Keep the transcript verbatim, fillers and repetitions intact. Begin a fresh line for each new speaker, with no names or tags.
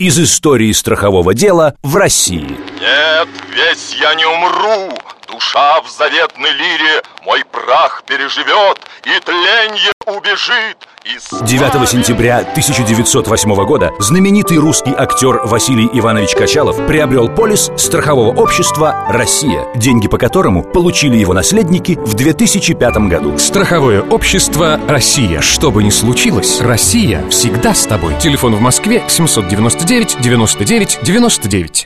из истории страхового дела в России.
Нет, весь я не умру, душа в заветной лире мой прах переживет, и тленье убежит.
девятого сентября тысяча девятьсот восьмого года знаменитый русский актер Василий Иванович Качалов приобрел полис страхового общества «Россия», деньги по которому получили его наследники в две тысячи пятом году.
Страховое общество «Россия». Что бы ни случилось, Россия всегда с тобой. Телефон в Москве семь девять девять девяносто девять девяносто девять.